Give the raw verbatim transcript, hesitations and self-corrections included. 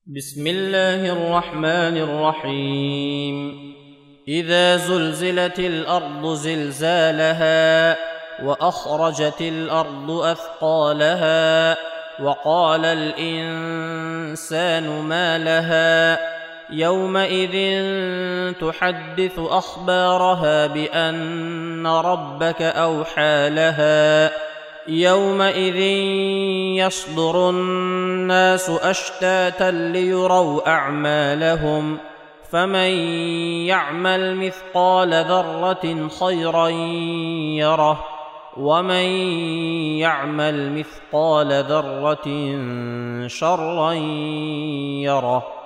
بسم الله الرحمن الرحيم إذا زلزلت الأرض زلزالها وأخرجت الأرض أثقالها وقال الإنسان ما لها يومئذ تحدث أخبارها بأن ربك أوحى لها يومئذ يصدر الناس أشتاتا ليروا أعمالهم فمن يعمل مثقال ذرة خيرا يره ومن يعمل مثقال ذرة شرا يره.